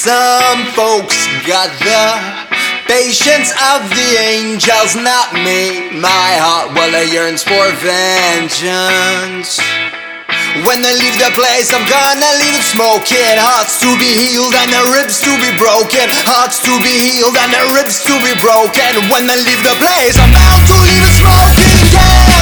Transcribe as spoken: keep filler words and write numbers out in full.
Some folks got the patience of the angels, not me. My heart, well, it yearns for vengeance. When I leave the place, I'm gonna leave it smoking. Hearts to be healed and the ribs to be broken. Hearts to be healed and the ribs to be broken. When I leave the place, I'm bound to leave it smoking. Yeah.